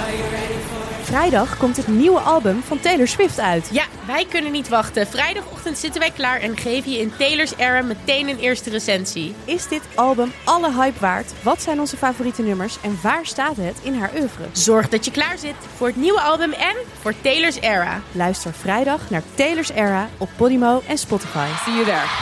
Vrijdag komt het nieuwe album van Taylor Swift uit. Ja, wij kunnen niet wachten. Vrijdagochtend zitten wij klaar en geven je in Taylor's Era meteen een eerste recensie. Is dit album alle hype waard? Wat zijn onze favoriete nummers en waar staat het in haar oeuvre? Zorg dat je klaar zit voor het nieuwe album en voor Taylor's Era. Luister vrijdag naar Taylor's Era op Podimo en Spotify. See you there.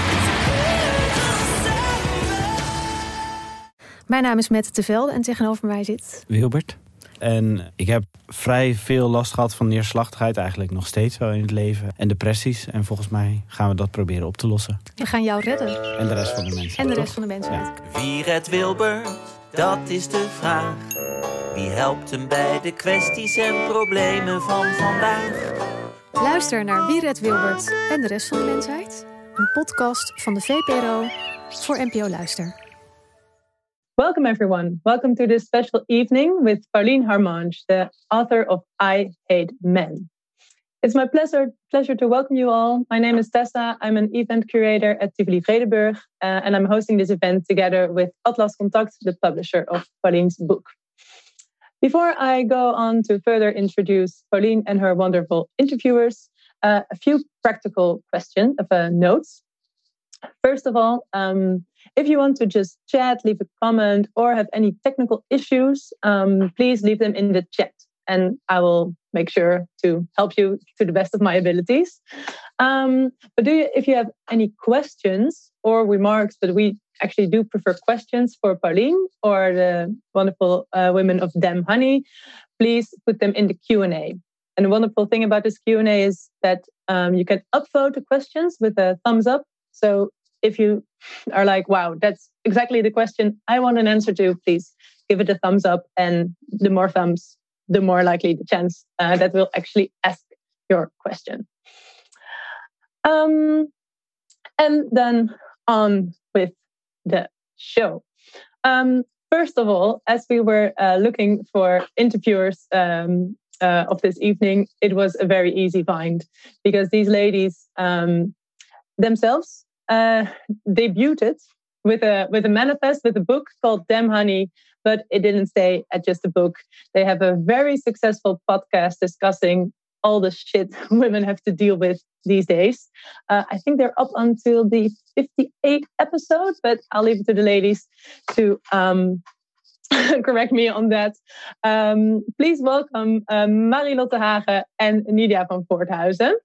Mijn naam is Mette Tevelde en tegenover mij zit Wilbert. En ik heb vrij veel last gehad van neerslachtigheid, eigenlijk nog steeds wel in het leven. En depressies. En volgens mij gaan we dat proberen op te lossen. We gaan jou redden. En de rest van de mensen. En de rest van de mensen. Ja. Wie redt Wilbert? Dat is de vraag. Wie helpt hem bij de kwesties en problemen van vandaag? Luister naar Wie redt Wilbert en de rest van de mensheid. Een podcast van de VPRO voor NPO Luister. Welcome, everyone. Welcome to this special evening with Pauline Harmange, the author of I Hate Men. It's my pleasure to welcome you all. My name is Tessa. I'm an event curator at Tivoli Vredenburg, and I'm hosting this event together with Atlas Contact, the publisher of Pauline's book. Before I go on to further introduce Pauline and her wonderful interviewers, a few practical notes. First of all, if you want to just chat, leave a comment, or have any technical issues, please leave them in the chat, and I will make sure to help you to the best of my abilities. But if you have any questions or remarks, but we actually do prefer questions for Pauline or the wonderful women of Dem Honey, please put them in the Q&A. And the wonderful thing about this Q&A is that you can upvote the questions with a thumbs up. So if you are like, wow, that's exactly the question I want an answer to, please give it a thumbs up. And the more thumbs, the more likely the chance that we'll actually ask your question. And then on with the show. First of all, as we were looking for interviewers of this evening, it was a very easy find because these ladies themselves debuted with a manifest, with a book called Dem Honey, but it didn't stay at just a book. They have a very successful podcast discussing all the shit women have to deal with these days. I think they're up until the 58th episode, but I'll leave it to the ladies to correct me on that. Please welcome Marilotte Hagen and Nidia van Voorthuizen.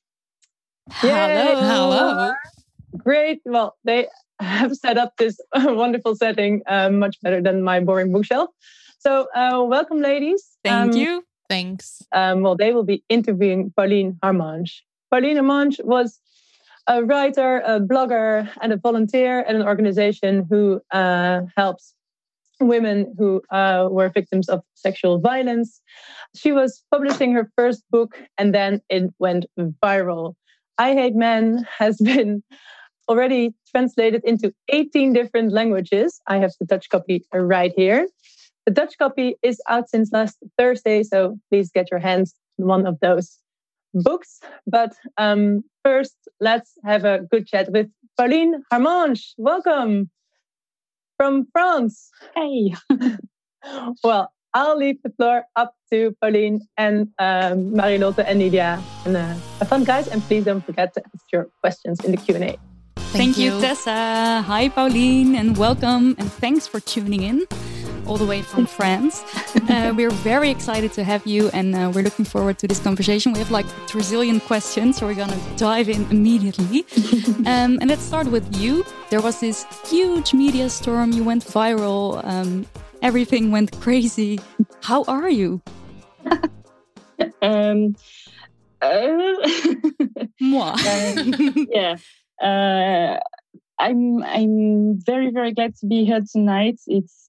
Hello. Great. Well, they have set up this wonderful setting much better than my boring bookshelf. So welcome, ladies. Thank you. Thanks. Well, they will be interviewing Pauline Harmange. Pauline Harmange was a writer, a blogger, and a volunteer at an organization who helps women who were victims of sexual violence. She was publishing her first book, and then it went viral. I Hate Men has been already translated into 18 different languages. I have the Dutch copy right here. The Dutch copy is out since last Thursday, so please get your hands on one of those books. But first, let's have a good chat with Pauline Harmange. Welcome from France. Hey. Well, I'll leave the floor up to Pauline and Marilotte and Nidia. And have fun, guys. And please don't forget to ask your questions in the Q&A. Thank you, Tessa. Hi, Pauline, and welcome. And thanks for tuning in all the way from France. We're very excited to have you, and we're looking forward to this conversation. We have like a trillion questions, so we're going to dive in immediately. And let's start with you. There was this huge media storm. You went viral. Everything went crazy. How are you? Moi. Yeah. I'm very, very glad to be here tonight. It's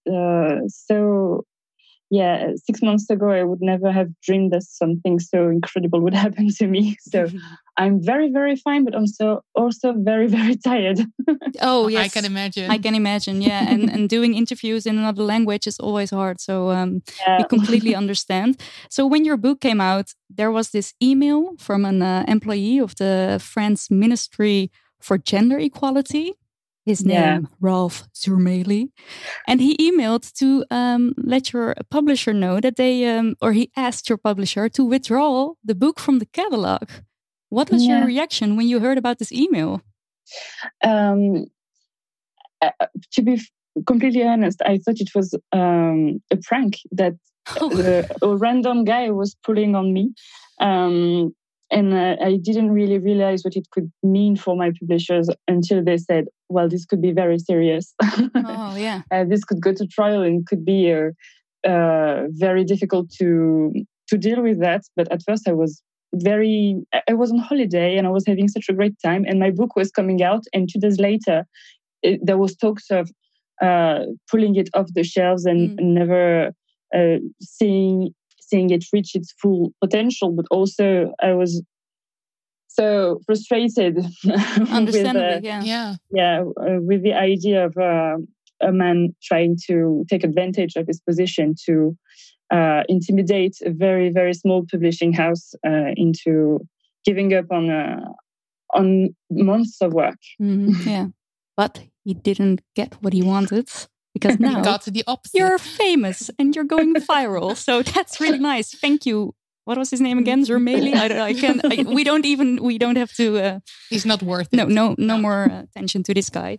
6 months ago, I would never have dreamed that something so incredible would happen to me. So I'm very, very fine, but I'm also very, very tired. Oh, yes. I can imagine. I can imagine, yeah. And doing interviews in another language is always hard. So we completely understand. So when your book came out, there was this email from an employee of the France Ministry for Gender Equality. his name, Ralph Zurmeli. And he emailed to let your publisher know that he asked your publisher to withdraw the book from the catalog. What was your reaction when you heard about this email? To be completely honest, I thought it was a prank that a random guy was pulling on me. And I didn't really realize what it could mean for my publishers until they said, well, this could be very serious. Oh, yeah. This could go to trial and could be very difficult to deal with that. But at first I was on holiday and I was having such a great time. And my book was coming out. And 2 days later, there was talks of pulling it off the shelves and never seeing it reach its full potential, but also I was so frustrated Understandably, with the idea of a man trying to take advantage of his position to intimidate a very, very small publishing house into giving up on months of work. But he didn't get what he wanted. Because now you got the opposite. You're famous and you're going viral. So that's really nice. Thank you. What was his name again? Zurmeli? We don't have to. He's not worth it. No more attention to this guy.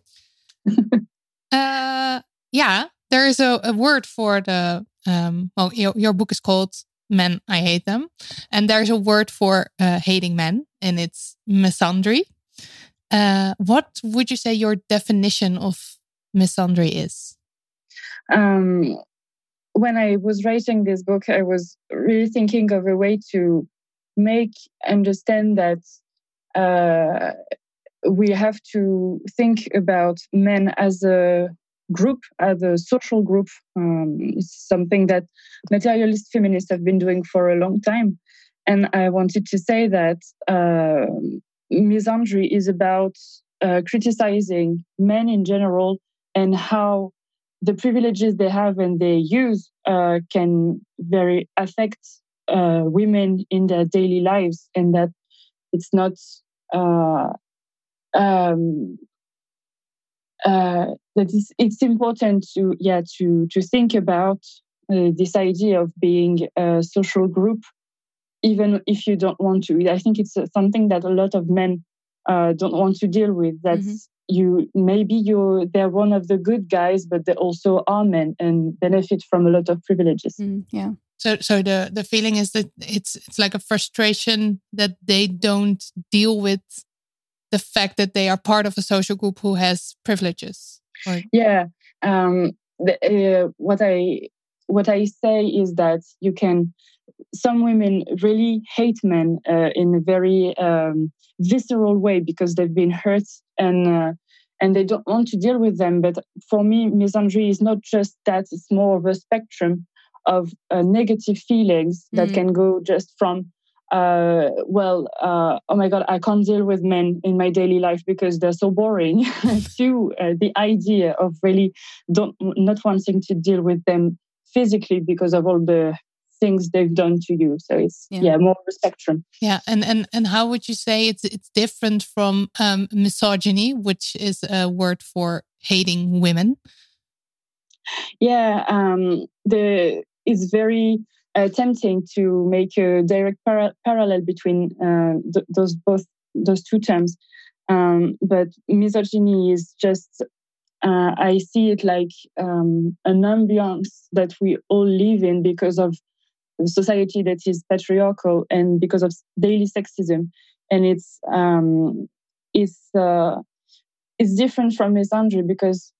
There is a word for the. Your book is called Men, I Hate Them, and there's a word for hating men, and it's misandry. What would you say your definition of misandry is? When I was writing this book, I was really thinking of a way to understand that we have to think about men as a group, as a social group. It's something that materialist feminists have been doing for a long time. And I wanted to say that misandry is about criticizing men in general and how the privileges they have and they use can very affect women in their daily lives, and that it's not it's important to think about this idea of being a social group, even if you don't want to. I think it's something that a lot of men don't want to deal with. That's they're one of the good guys, but they also are men and benefit from a lot of privileges. So the feeling is that it's like a frustration that they don't deal with the fact that they are part of a social group who has privileges. What I say is that some women really hate men in a very visceral way because they've been hurt and they don't want to deal with them. But for me, misandry is not just that; it's more of a spectrum of negative feelings that can go just from oh my God, I can't deal with men in my daily life because they're so boring, to the idea of really not wanting to deal with them physically because of all the things they've done to you. So it's more of a spectrum. Yeah, and how would you say it's different from misogyny, which is a word for hating women? It's very tempting to make a direct parallel between those two terms. But misogyny is just, I see it like an ambiance that we all live in because of the society that is patriarchal and because of daily sexism. And it's different from misandry because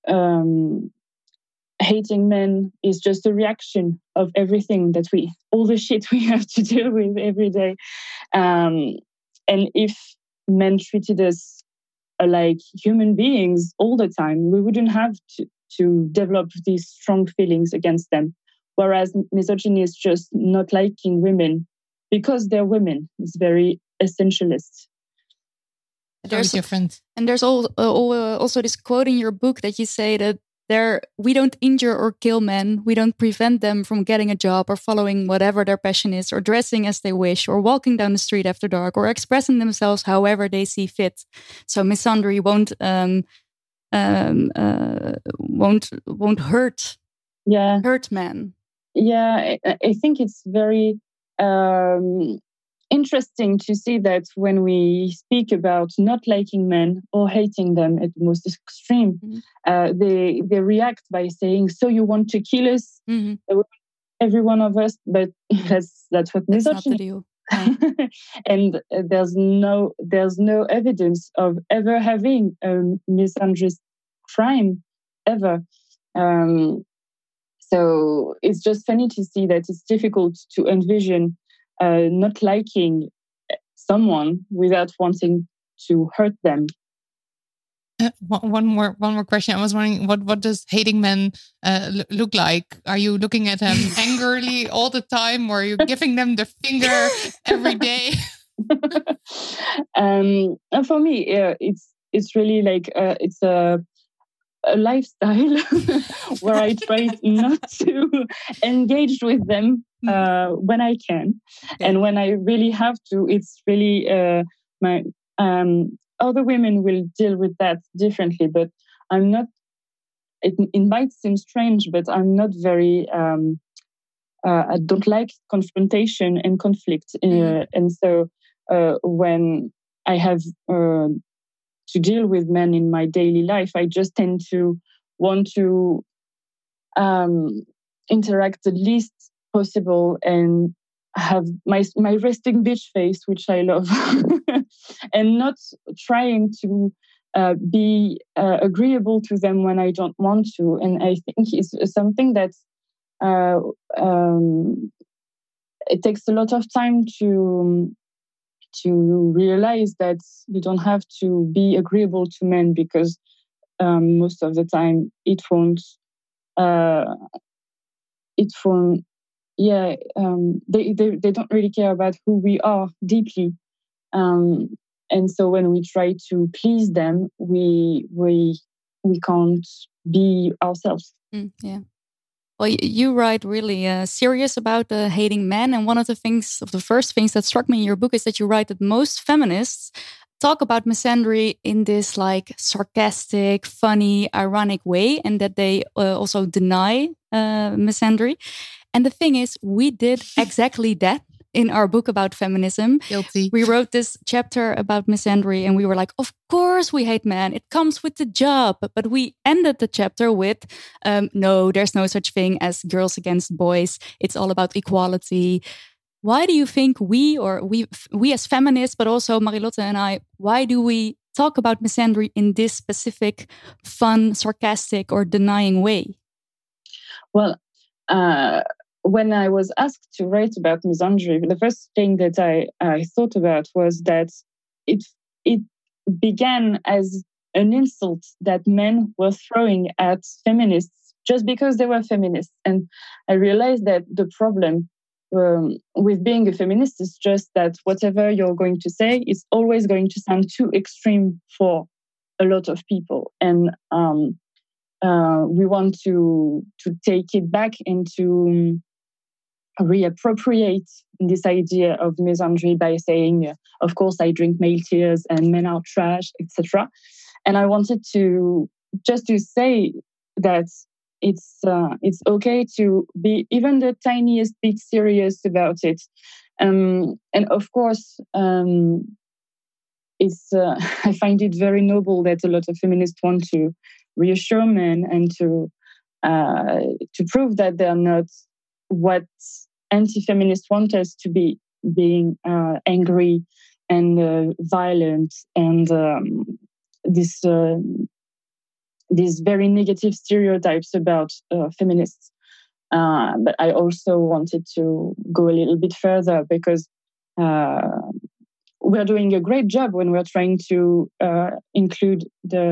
hating men is just a reaction of everything all the shit we have to deal with every day. And if men treated us like human beings all the time, we wouldn't have to develop these strong feelings against them. Whereas misogyny is just not liking women because they're women. It's very essentialist. Very different. And there's also this quote in your book that you say that we don't injure or kill men. We don't prevent them from getting a job or following whatever their passion is, or dressing as they wish, or walking down the street after dark, or expressing themselves however they see fit. So misandry won't won't hurt men. Yeah, I think it's very interesting to see that when we speak about not liking men or hating them at the most extreme, they react by saying, "So you want to kill us, every one of us?" But that's what misogyny. That's not the deal. And there's no evidence of ever having a misandrist crime ever. So it's just funny to see that it's difficult to envision not liking someone without wanting to hurt them. One more question. I was wondering, what does hating men look like? Are you looking at them angrily all the time, or are you giving them the finger every day? For me, it's really like it's a lifestyle where I try not to engage with them when I can, and when I really have to, it's really my other women will deal with that differently. But I'm not. It might seem strange, but I'm not very. I don't like confrontation and conflict, and so when I have to deal with men in my daily life, I just tend to want to interact the least possible and have my resting bitch face, which I love, and not trying to be agreeable to them when I don't want to. And I think it's something that it takes a lot of time to realize that you don't have to be agreeable to men, because most of the time it won't. They don't really care about who we are deeply, and so when we try to please them, we can't be ourselves. Yeah. Well, you write really serious about hating men, and one of the first things that struck me in your book is that you write that most feminists talk about misandry in this like sarcastic, funny, ironic way, and that they also deny misandry. And the thing is, we did exactly that in our book about feminism. Guilty. We wrote this chapter about misandry, and we were like, of course we hate men. It comes with the job. But we ended the chapter with, no, there's no such thing as girls against boys. It's all about equality. Why do you think we as feminists, but also Marilotte and I, why do we talk about misandry in this specific, fun, sarcastic, or denying way? Well, when I was asked to write about misandry, the first thing that I thought about was that it began as an insult that men were throwing at feminists just because they were feminists. And I realized that the problem with being a feminist is just that whatever you're going to say is always going to sound too extreme for a lot of people. And we want to take it back and to reappropriate this idea of misandry by saying, of course, I drink male tears and men are trash, etc. And I wanted to say that it's okay to be even the tiniest bit serious about it. And of course, it's I find it very noble that a lot of feminists want to reassure men and to prove that they're not what anti-feminists want us to be, being angry and violent and these very negative stereotypes about feminists. But I also wanted to go a little bit further, because we're doing a great job when we're trying to include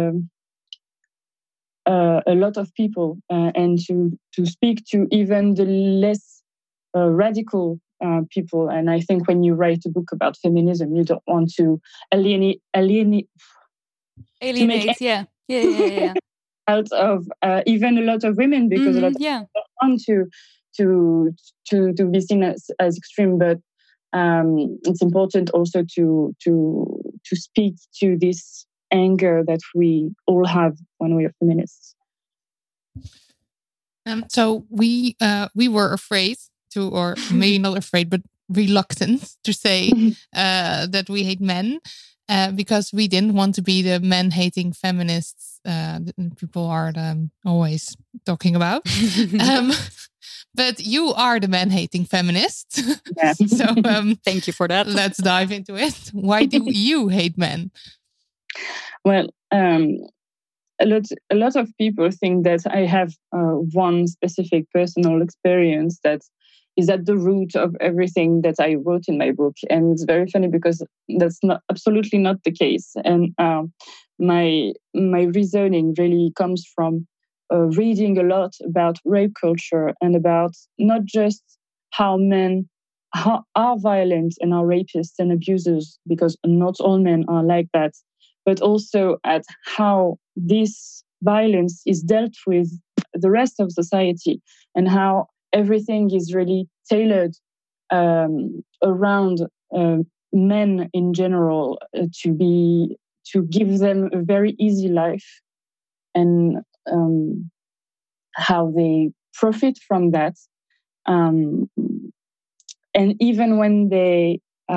a lot of people and to speak to even the less radical people. And I think when you write a book about feminism, you don't want to alienate yeah. out of even a lot of women, because a lot of people don't want to be seen as extreme. But it's important also to speak to this anger that we all have when we are feminists. So we were afraid to, or maybe not afraid, but reluctant to say that we hate men because we didn't want to be the men-hating feminists people are always talking about. But you are the man-hating feminist. Yeah. So thank you for that. Let's dive into it. Why do you hate men? Well, a lot of people think that I have one specific personal experience that is at the root of everything that I wrote in my book. And it's very funny because that's absolutely not the case. And my reasoning really comes from reading a lot about rape culture and about not just how men are violent and are rapists and abusers, because not all men are like that, but also at how this violence is dealt with the rest of society and how everything is really tailored around men in general to give them a very easy life, and how they profit from that. And even when they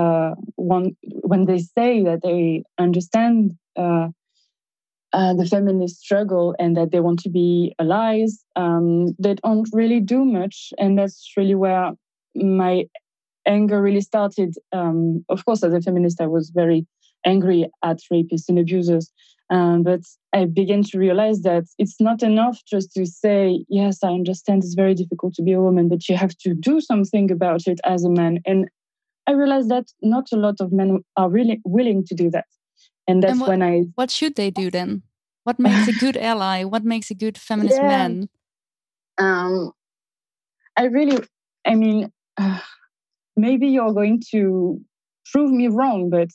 say that they understand the feminist struggle and that they want to be allies, they don't really do much. And that's really where my anger really started. Of course, as a feminist, I was very angry at rapists and abusers. But I began to realize that it's not enough just to say, yes, I understand it's very difficult to be a woman, but you have to do something about it as a man. And I realized that not a lot of men are really willing to do that. And that's what should they do then? What makes a good ally? What makes a good feminist man? Maybe you're going to prove me wrong, but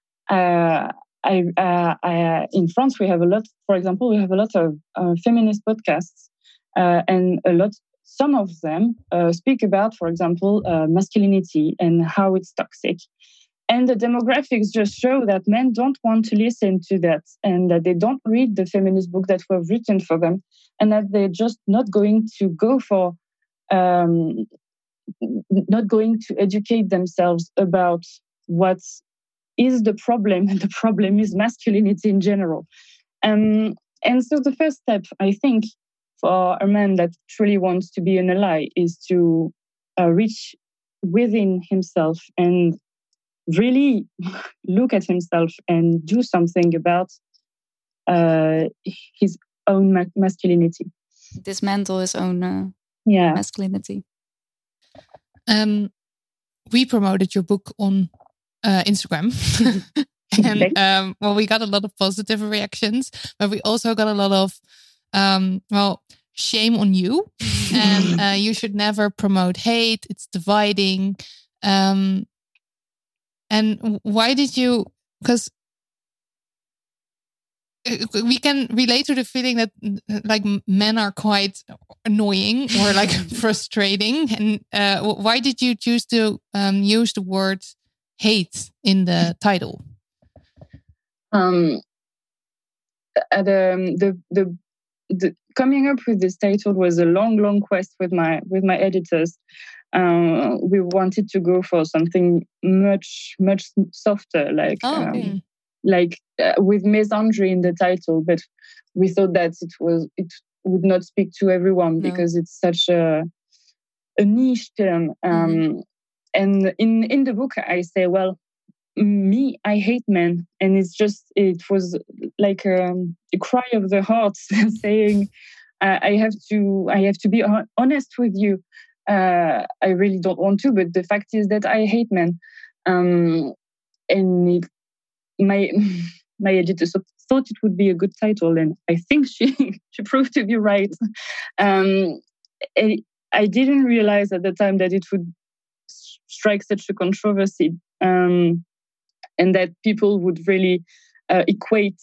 in France, we have a lot. For example, we have a lot of feminist podcasts, and some of them speak about, for example, masculinity and how it's toxic. And the demographics just show that men don't want to listen to that, and that they don't read the feminist book that were written for them, and that they're just not going to go for, not going to educate themselves about what is the problem, and the problem is masculinity in general. And so the first step, I think, for a man that truly wants to be an ally is to reach within himself and really look at himself and do something about his own masculinity. Dismantle his own masculinity. We promoted your book on Instagram. And we got a lot of positive reactions, but we also got a lot of shame on you. And you should never promote hate. It's dividing. And why did you? Because we can relate to the feeling that like men are quite annoying or like frustrating. And why did you choose to use the word hate in the title? The coming up with this title was a long quest with my editors. We wanted to go for something much softer, with misandry in the title, but we thought that it would not speak to everyone because it's such a niche term. And in the book, I say, well, I hate men, and it was like a cry of the heart, saying, I have to be honest with you. I really don't want to, but the fact is that I hate men. And my editor thought it would be a good title, and I think she proved to be right. I didn't realize at the time that it would strike such a controversy, and that people would really equate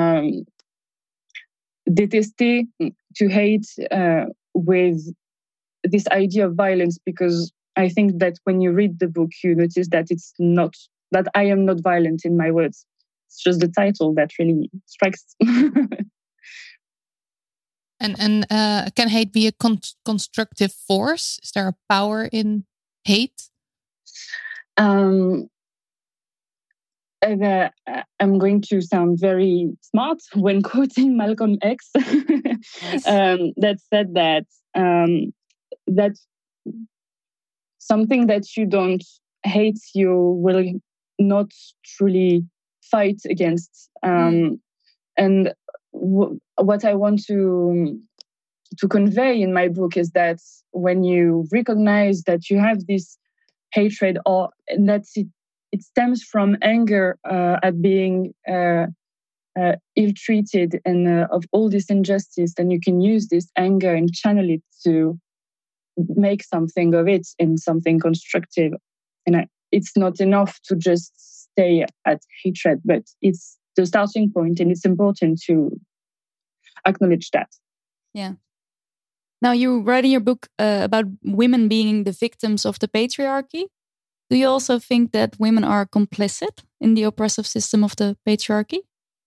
détester, to hate, with this idea of violence, because I think that when you read the book, you notice that it's not, that I am not violent in my words. It's just the title that really strikes. And can hate be a constructive force? Is there a power in hate? I'm going to sound very smart when quoting Malcolm X. Nice. That said that that something that you don't hate, you will not truly fight against. And what I want to convey in my book is that when you recognize that you have this hatred, or that it stems from anger at being ill-treated and of all this injustice, then you can use this anger and channel it to make something of it in something constructive. And it's not enough to just stay at hatred, but it's the starting point, and it's important to acknowledge that. Yeah. Now, you write in your book about women being the victims of the patriarchy. Do you also think that women are complicit in the oppressive system of the patriarchy?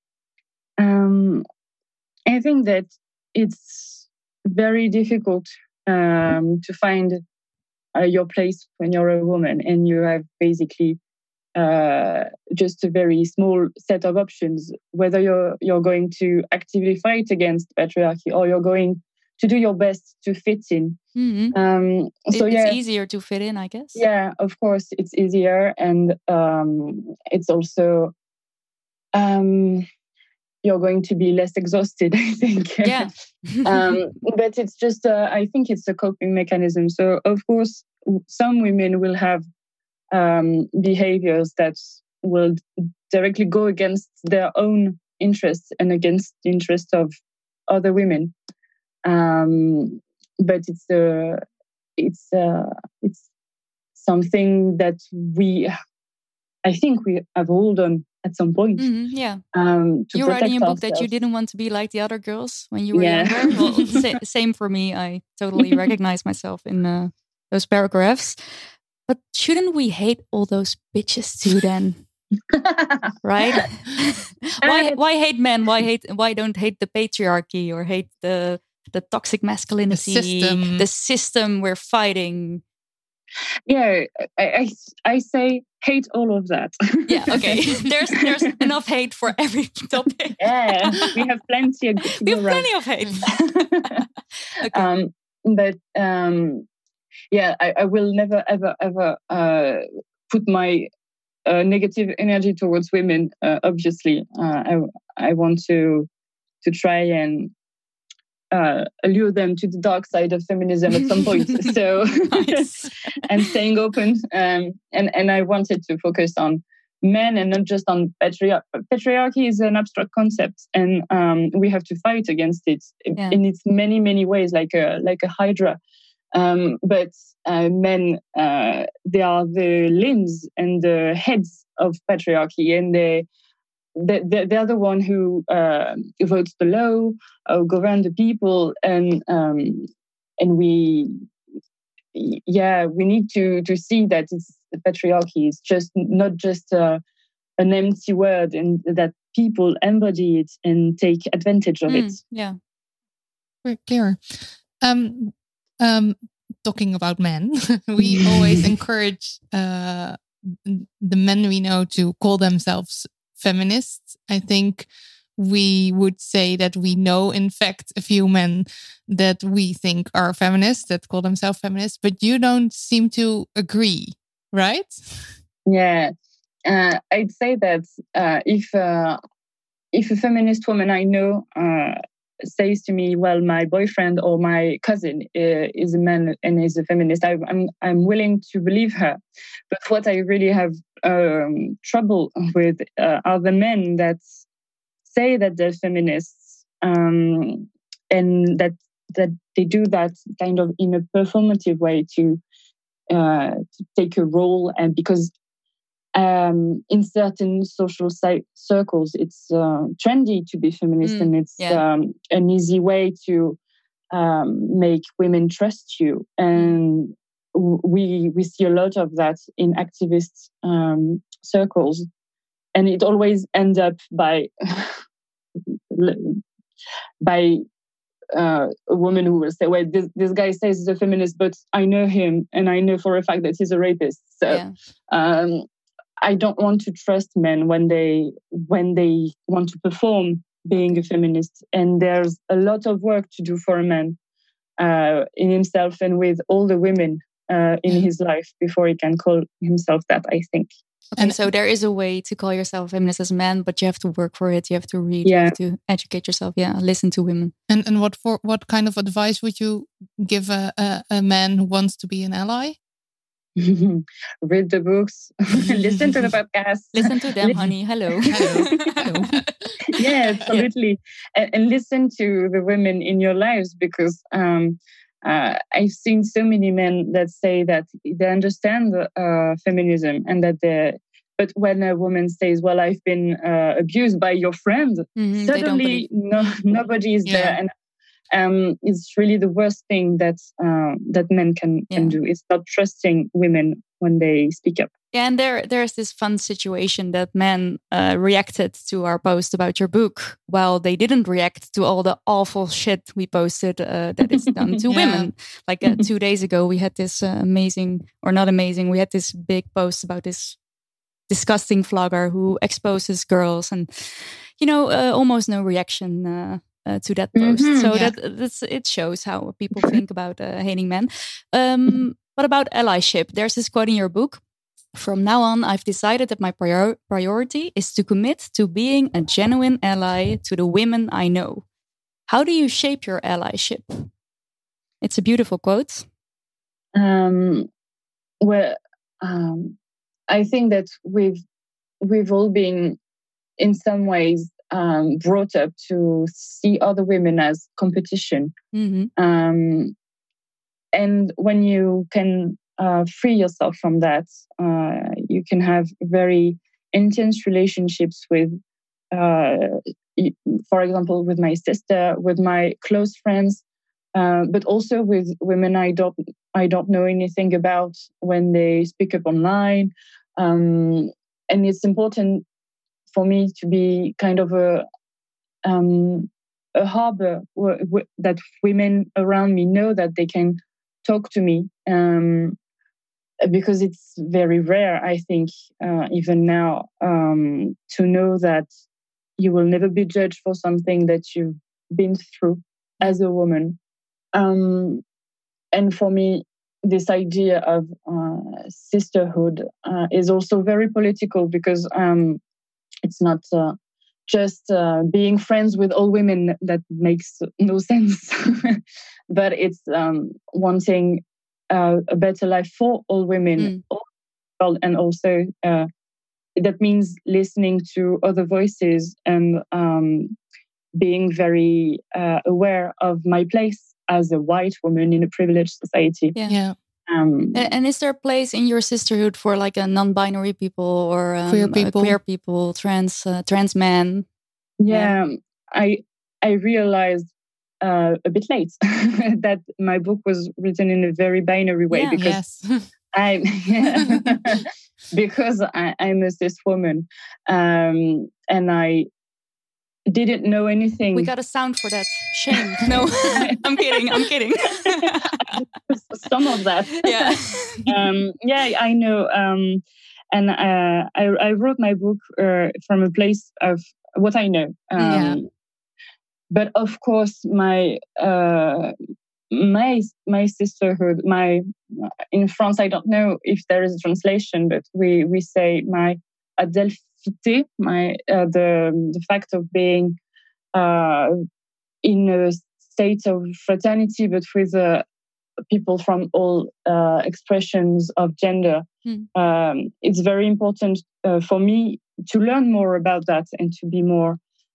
I think that it's very difficult to find your place when you're a woman and you have basically just a very small set of options, whether you're going to actively fight against patriarchy or you're going to do your best to fit in. Mm-hmm. It's easier to fit in, I guess. Yeah, of course, it's easier, and it's also you're going to be less exhausted, I think. Yeah. But it's just, I think it's a coping mechanism. So, of course, some women will have behaviors that will directly go against their own interests and against the interests of other women. But it's something that I think we have all done at some point. Mm-hmm, yeah. You write in your book that you didn't want to be like the other girls when you were younger. Well, same for me. I totally recognize myself in those paragraphs. But shouldn't we hate all those bitches too then? Right? Why hate men? Why don't hate the patriarchy or hate the toxic masculinity, the system we're fighting? Yeah, I say hate all of that. Yeah, okay. There's enough hate for every topic. Yeah, we have plenty of hate. Okay. But yeah, I will never ever put my negative energy towards women. Obviously, I want to try and allure them to the dark side of feminism at some point. So I'm staying open, and I wanted to focus on men and not just on patriarchy. Patriarchy is an abstract concept, and we have to fight against it in its many ways, like a hydra. But men, they are the limbs and the heads of patriarchy, and they're the one who votes the law, govern the people, and we need to see that the patriarchy is not just an empty word, and that people embody it and take advantage of it. Yeah, very clear. Talking about men, we always encourage the men we know to call themselves feminists. I think we would say that we know, in fact, a few men that we think are feminists, that call themselves feminists, but you don't seem to agree, right? Yeah, I'd say that if a feminist woman I know says to me, well, my boyfriend or my cousin is a man and is a feminist, I'm willing to believe her. But what I really have trouble with are the men that say that they're feminists, and that they do that kind of in a performative way to take a role, and because in certain social circles, it's trendy to be feminist, and it's an easy way to make women trust you. And we see a lot of that in activist circles. and it always ends up by a woman who will say, well, this guy says he's a feminist, but I know him and I know for a fact that he's a rapist. So I don't want to trust men when they want to perform being a feminist. And there's a lot of work to do for a man in himself and with all the women in his life before he can call himself that, I think. Okay, and so there is a way to call yourself a feminist as a man, but you have to work for it. You have to read, you have to educate yourself. Yeah, listen to women. And what kind of advice would you give a man who wants to be an ally? Read the books, listen to the podcast. Listen to them, honey. Hello. Hello. Yeah, absolutely. And listen to the women in your lives, because I've seen so many men that say that they understand feminism and that but when a woman says, well, I've been abused by your friend, suddenly nobody is there. And it's really the worst thing that men can do. It's not trusting women when they speak up. Yeah, and there's this fun situation that men reacted to our post about your book, while they didn't react to all the awful shit we posted that is done to women. Like 2 days ago, we had this we had this big post about this disgusting vlogger who exposes girls, and almost no reaction to that post. So it shows how people think about hating men. What about allyship? There's this quote in your book: "From now on, I've decided that my priority is to commit to being a genuine ally to the women I know." How do you shape your allyship? It's a beautiful quote. I think that we've all been, in some ways, brought up to see other women as competition. And when you can free yourself from that, you can have very intense relationships with, for example, with my sister, with my close friends, but also with women I don't know anything about when they speak up online. And it's important for me to be kind of a harbor that women around me know that they can talk to me, because it's very rare, I think, even now, to know that you will never be judged for something that you've been through as a woman. And for me, this idea of sisterhood is also very political, because it's not just being friends with all women that makes no sense, but it's wanting a better life for all women, and also that means listening to other voices and being very aware of my place as a white woman in a privileged society. Yeah. And is there a place in your sisterhood for like a non-binary people or queer people, trans men? Yeah, I realized a bit late that my book was written in a very binary way, because because I'm a cis woman, and I didn't know anything. We got a sound for that. Shame. No, I'm kidding. Some of that. Yeah. I know. And I wrote my book from a place of what I know. But of course, my sisterhood, in France, I don't know if there is a translation, but we say my adelphité, the fact of being in a state of fraternity, but with people from all expressions of gender. It's very important for me to learn more about that and to be more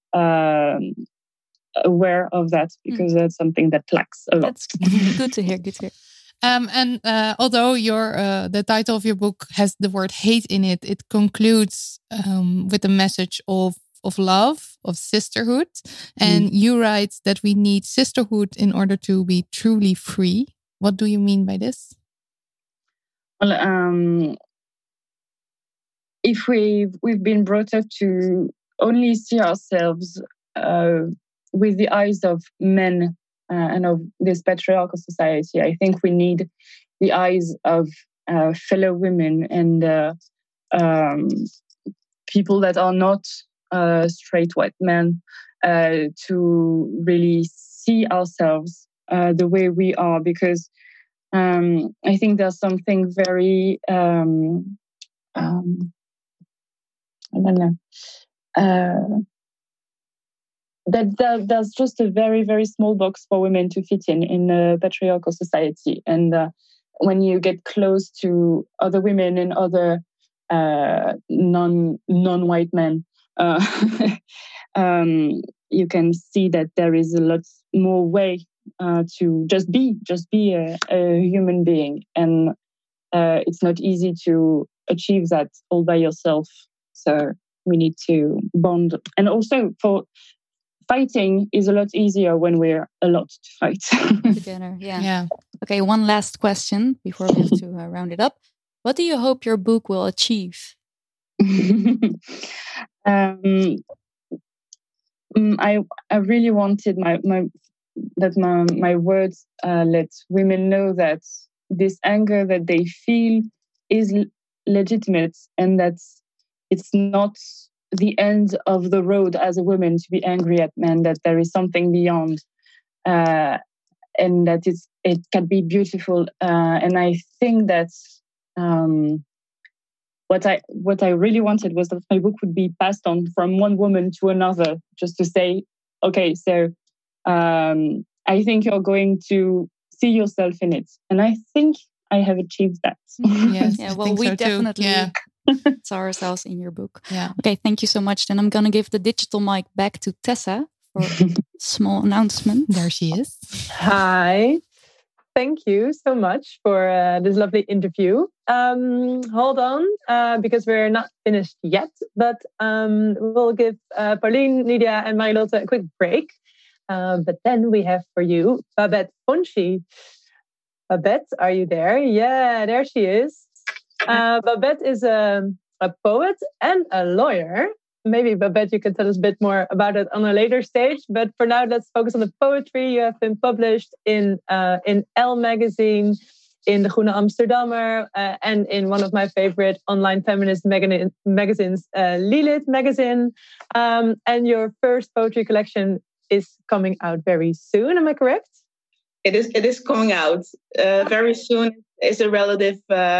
aware of that, because that's something that lacks a lot. That's good to hear. And although the title of your book has the word hate in it, it concludes with a message of love, of sisterhood. And you write that we need sisterhood in order to be truly free. What do you mean by this? Well, if we've been brought up to only see ourselves with the eyes of men and of this patriarchal society, I think we need the eyes of fellow women and people that are not straight white men to really see ourselves the way we are, because I think there's something very I don't know. There's just a very, very small box for women to fit in a patriarchal society. And when you get close to other women and other non-white men, you can see that there is a lot more way to just be a human being. And it's not easy to achieve that all by yourself. So we need to bond. And also for fighting is a lot easier when we're a lot to fight. Together, yeah. Okay, one last question before we have to round it up. What do you hope your book will achieve? I really wanted my words let women know that this anger that they feel is legitimate, and that it's not the end of the road as a woman to be angry at men, that there is something beyond, and that it can be beautiful. And I think that what I really wanted was that my book would be passed on from one woman to another, just to say, okay, so I think you're going to see yourself in it. And I think I have achieved that. Yes, yeah, well, we definitely saw ourselves in your book. Yeah. Okay, thank you so much. Then I'm going to give the digital mic back to Tessa for a small announcement. There she is. Hi. Thank you so much for this lovely interview. Hold on, because we're not finished yet, but we'll give Pauline, Nydia, and Marilotte a quick break. But then we have for you Babette Fonchi. Babette, are you there? Yeah, there she is. Babette is a poet and a lawyer. Maybe, Babette, you can tell us a bit more about it on a later stage. But for now, let's focus on the poetry. You have been published in Elle magazine, in the Groene Amsterdammer, and in one of my favorite online feminist magazines, Lilith magazine. And your first poetry collection is coming out very soon. Am I correct? It is coming out very soon. It's a relative.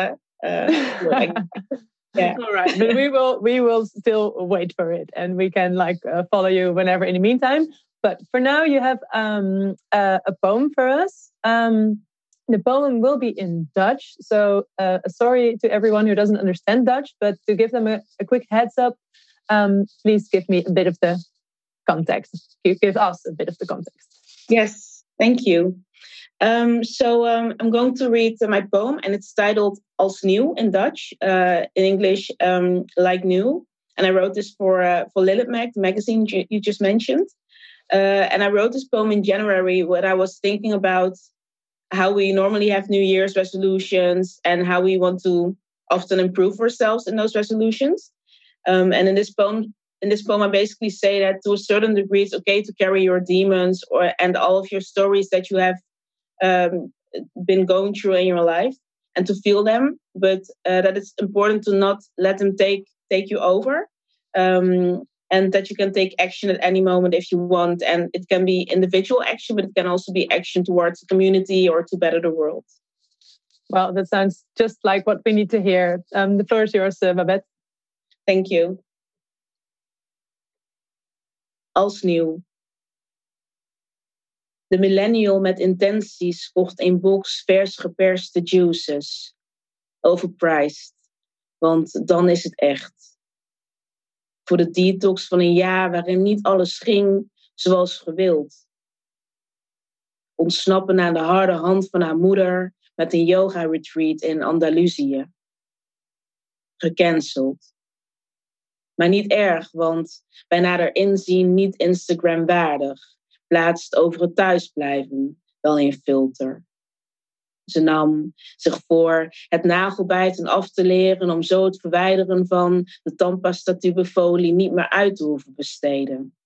Yeah. All right, but we will still wait for it, and we can follow you whenever in the meantime. But for now, you have a poem for us. The poem will be in Dutch, so sorry to everyone who doesn't understand Dutch, but to give them a quick heads up, please give me a bit of the context. Give us a bit of the context. Yes, thank you. So I'm going to read my poem, and it's titled Als Nieuw in Dutch, in English Like New. And I wrote this for Lilith Mag, the magazine you just mentioned. And I wrote this poem in January when I was thinking about how we normally have New Year's resolutions and how we want to often improve ourselves in those resolutions. And in this poem, I basically say that to a certain degree, it's okay to carry your demons and all of your stories that you have been going through in your life, and to feel them, but that it's important to not let them take you over, and that you can take action at any moment if you want. And it can be individual action, but it can also be action towards the community or to better the world. Well, that sounds just like what we need to hear. The floor is yours, Babette. Thank you. Als nieuw. De millennial met intenties kocht een box vers geperste juices. Overpriced, want dan is het echt. Voor de detox van een jaar waarin niet alles ging zoals gewild. Ontsnappen aan de harde hand van haar moeder met een yoga-retreat in Andalusië. Gecanceld. Maar niet erg, want bij nader inzien niet Instagram-waardig. Plaatst over het thuisblijven, wel een filter. Ze nam zich voor het nagelbijten af te leren om zo het verwijderen van de tandpasta-tubefolie niet meer uit te hoeven besteden.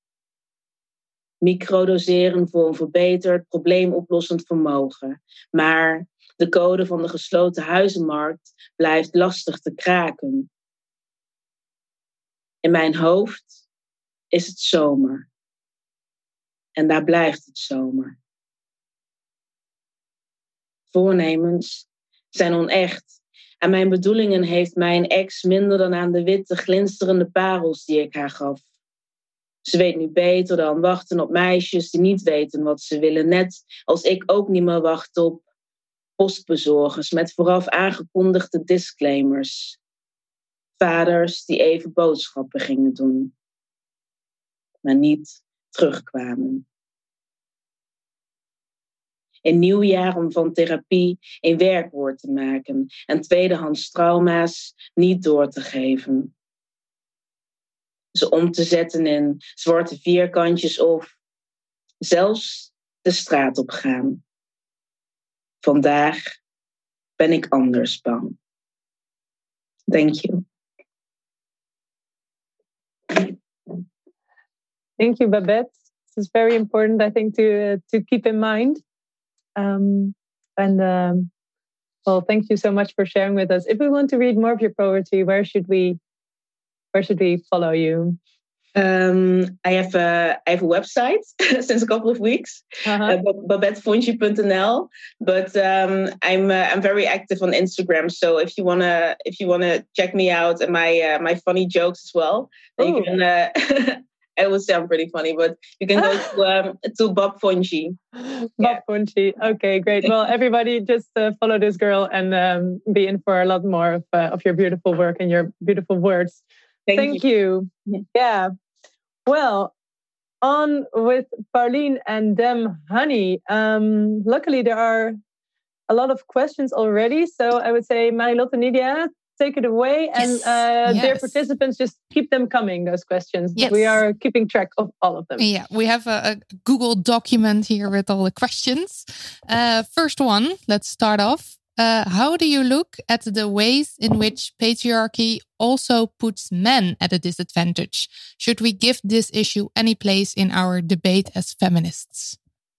Microdoseren voor een verbeterd probleemoplossend vermogen. Maar de code van de gesloten huizenmarkt blijft lastig te kraken. In mijn hoofd is het zomer. En daar blijft het zomer. Voornemens zijn onecht. Aan mijn bedoelingen heeft mijn ex minder dan aan de witte glinsterende parels die ik haar gaf. Ze weet nu beter dan wachten op meisjes die niet weten wat ze willen. Net als ik ook niet meer wacht op postbezorgers met vooraf aangekondigde disclaimers. Vaders die even boodschappen gingen doen, maar niet terugkwamen. Een nieuw jaar om van therapie een werkwoord te maken en tweedehands trauma's niet door te geven. Ze om te zetten in zwarte vierkantjes of zelfs de straat op gaan. Vandaag ben ik anders bang. Thank you. Thank you, Babette. This is very important, I think, to keep in mind. Well, thank you so much for sharing with us. If we want to read more of your poetry, where should we follow you? I have a website since a couple of weeks, babettefonji.nl. But I'm very active on Instagram. So if you wanna check me out and my funny jokes as well, then you can. I would say I'm pretty funny, but you can go to Bob Fonji. Bob Fonji. Okay, great. Well, everybody just follow this girl and be in for a lot more of your beautiful work and your beautiful words. Thank you. Yeah. Well, on with Pauline and Dem Honey. Luckily, there are a lot of questions already. So I would say, Marilotte and Nydia, take it away. And dear participants, just keep them coming, those questions. Yes. We are keeping track of all of them. Yeah, we have a Google document here with all the questions. First one, let's start off. How do you look at the ways in which patriarchy also puts men at a disadvantage? Should we give this issue any place in our debate as feminists?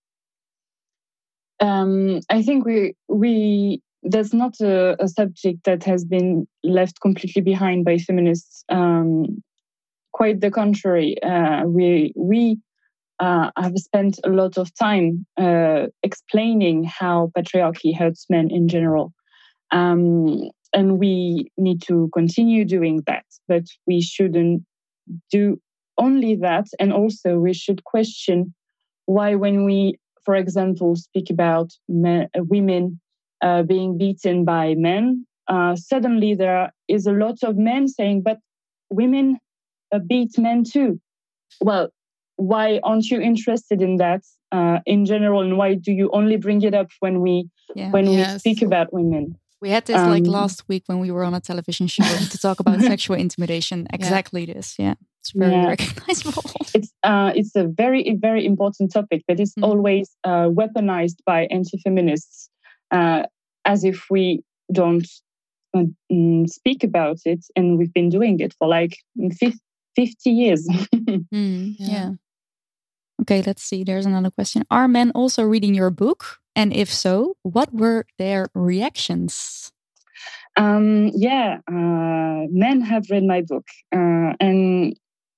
I think we that's not a subject that has been left completely behind by feminists. Quite the contrary. We have spent a lot of time explaining how patriarchy hurts men in general. And we need to continue doing that. But we shouldn't do only that. And also we should question why when we, for example, speak about women being beaten by men, suddenly there is a lot of men saying, but women beat men too. Well, why aren't you interested in that in general? And why do you only bring it up when we speak about women? We had this like last week when we were on a television show to talk about sexual intimidation. Exactly this. Yeah. It's very recognizable. It's a very, very important topic, but it's always weaponized by anti-feminists as if we don't speak about it. And we've been doing it for like 50 years. Yeah. Okay, let's see. There's another question. Are men also reading your book? And if so, what were their reactions? Men have read my book. And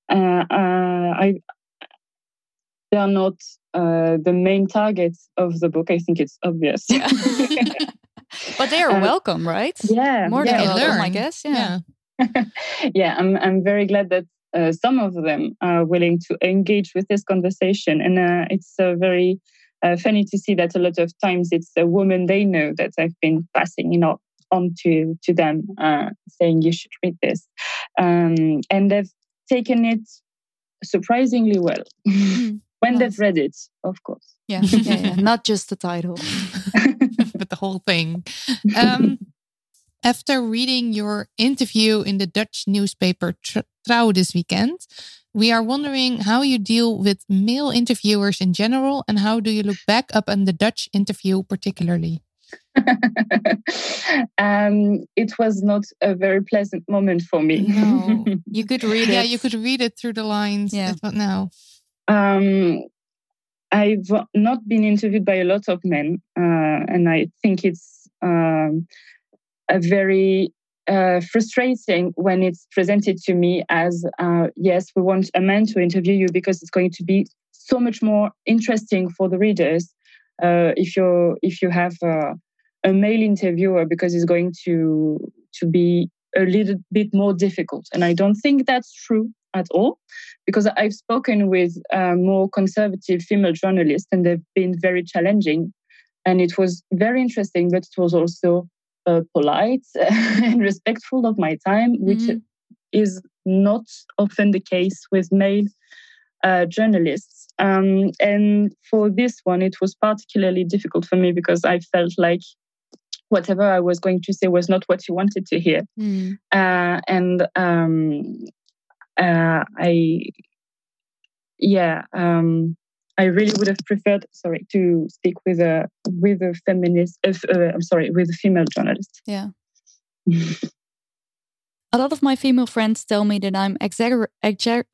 they are not the main target of the book. I think it's obvious. Yeah. But they are welcome, right? Yeah. More than welcome, I guess. Yeah. Yeah, I'm very glad that some of them are willing to engage with this conversation. And it's very funny to see that a lot of times it's a woman they know that I've been passing on to them, saying you should read this. And they've taken it surprisingly well. When they've read it, of course. Yeah. Not just the title. But the whole thing. After reading your interview in the Dutch newspaper Trouw this weekend, we are wondering how you deal with male interviewers in general and how do you look back up on the Dutch interview particularly? It was not a very pleasant moment for me. No, you could read it. Yeah, you could read it through the lines. Yeah. But no. I've not been interviewed by a lot of men, and I think it's a very frustrating when it's presented to me as, yes, we want a man to interview you because it's going to be so much more interesting for the readers if you have a male interviewer, because it's going to be a little bit more difficult. And I don't think that's true at all, because I've spoken with more conservative female journalists and they've been very challenging. And it was very interesting, but it was also polite and respectful of my time, which is not often the case with male journalists. And for this one, it was particularly difficult for me because I felt like whatever I was going to say was not what you wanted to hear. I really would have preferred, to speak with a feminist. With a female journalist. Yeah. A lot of my female friends tell me that I'm exaggerating.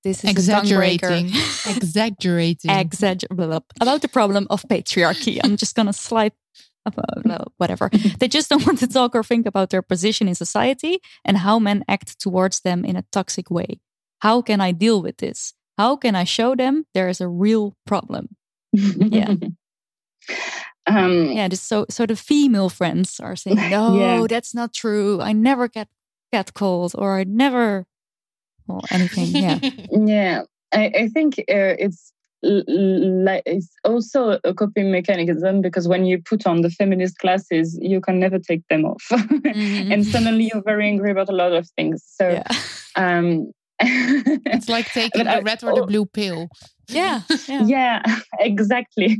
About the problem of patriarchy. I'm just gonna slide. Whatever. They just don't want to talk or think about their position in society and how men act towards them in a toxic way. How can I deal with this? How can I show them there is a real problem? Yeah. So the female friends are saying, no, that's not true. I never get catcalled or I never, anything. Yeah. Yeah. I think it's also a coping mechanism, because when you put on the feminist glasses, you can never take them off. And suddenly you're very angry about a lot of things. So, it's like taking the red or the blue pill. Yeah, exactly.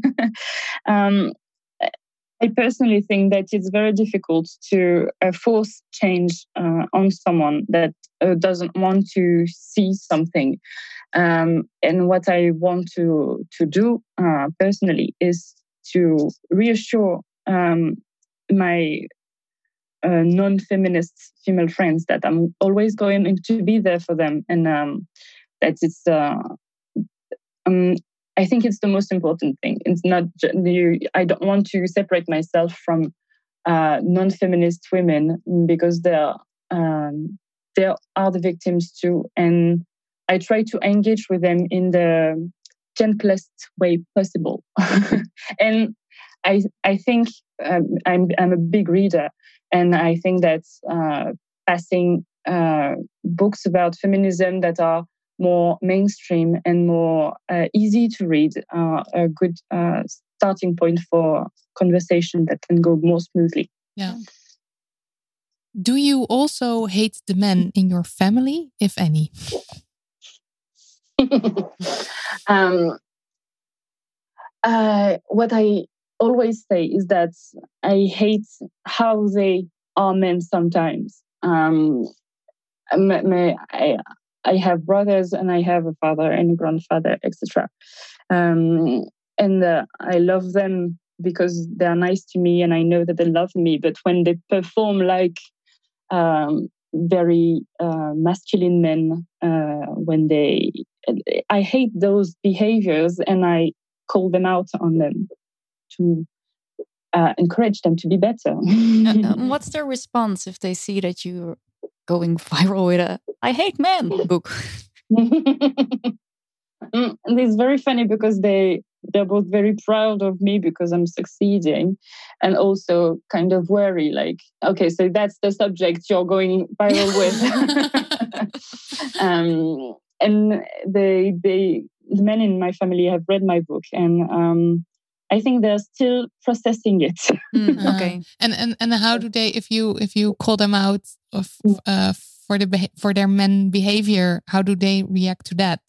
I personally think that it's very difficult to force change on someone that doesn't want to see something. And what I want to do personally is to reassure my non-feminist female friends that I'm always going to be there for them, and that it's. I think it's the most important thing. It's not I don't want to separate myself from non-feminist women, because they are the victims too, and I try to engage with them in the gentlest way possible. And I think I'm a big reader, and I think that passing books about feminism that are more mainstream and more easy to read are a good starting point for conversation that can go more smoothly. Yeah. Do you also hate the men in your family, if any? What I always say is that I hate how they are men sometimes. I have brothers, and I have a father and a grandfather, etc. And I love them because they are nice to me, and I know that they love me. But when they perform like very masculine men, I hate those behaviors, and I call them out on them to encourage them to be better. What's their response if they see that you're going viral with a "I hate men" book? And it's very funny because they're both very proud of me because I'm succeeding, and also kind of worry, like, okay, so that's the subject you're going viral with. And the men in my family have read my book, and I think they're still processing it. Okay. And how do they, if you call them out for their men behavior, how do they react to that?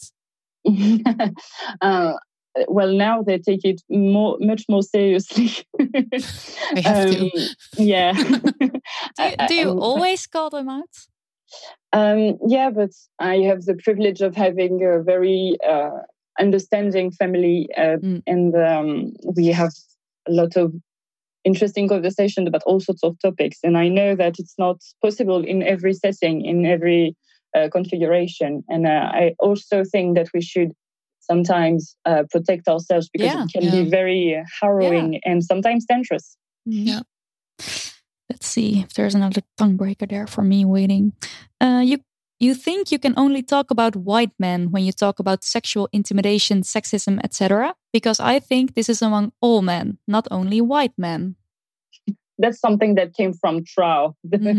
Well, now they take it much more seriously. They have to. Yeah. Do you always call them out? Yeah, but I have the privilege of having a very understanding family, and we have a lot of interesting conversation about all sorts of topics. And I know that it's not possible in every setting, in every configuration. And I also think that we should sometimes protect ourselves because it can be very harrowing and sometimes dangerous. Yeah. Let's see if there's another tongue breaker there for me waiting. You think you can only talk about white men when you talk about sexual intimidation, sexism, etc.? Because I think this is among all men, not only white men. That's something that came from Trau.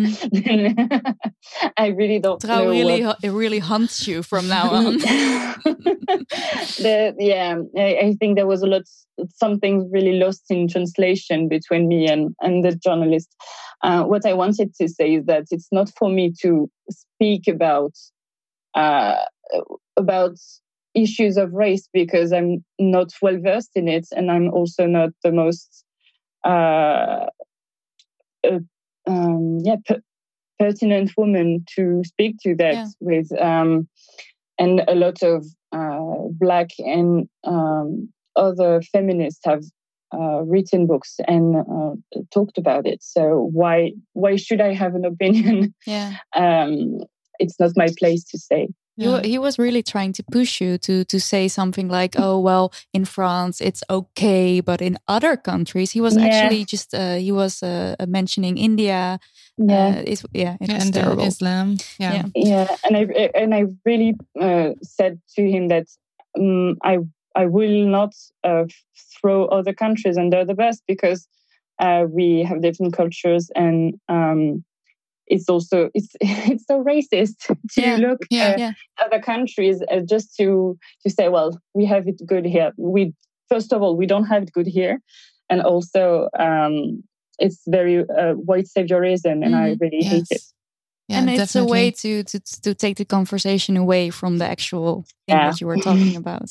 I really don't Trau know. It really hunts you from now on. I think there was something really lost in translation between me and the journalist. What I wanted to say is that it's not for me to speak about issues of race because I'm not well versed in it, and I'm also not the most pertinent woman to speak to that with. And a lot of Black and other feminists have written books and talked about it. So why should I have an opinion? Yeah. It's not my place to say. He was really trying to push you to say something like, oh, well, in France, it's okay. But in other countries, he was actually just, mentioning India. It was terrible. Islam. And I really said to him that I will not throw other countries under the bus because we have different cultures and it's so racist to look at other countries just to say, well, we have it good here. First of all, we don't have it good here, and also it's very white saviorism, and I really hate it. Yeah, and it's definitely a way to take the conversation away from the actual thing that you were talking about.